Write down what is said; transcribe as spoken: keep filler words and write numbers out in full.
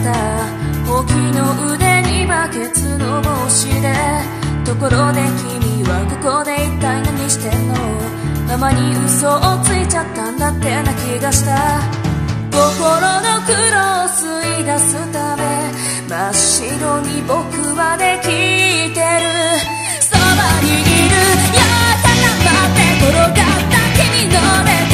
だ。ほうきの腕にバケツの帽子で、ところで君はここで一体何してんの。ママに嘘をついちゃったんだってな気がした。心の苦労を吸い出すため、真っ白に僕はできてる。そばにいるよ、高まって転がった君の腕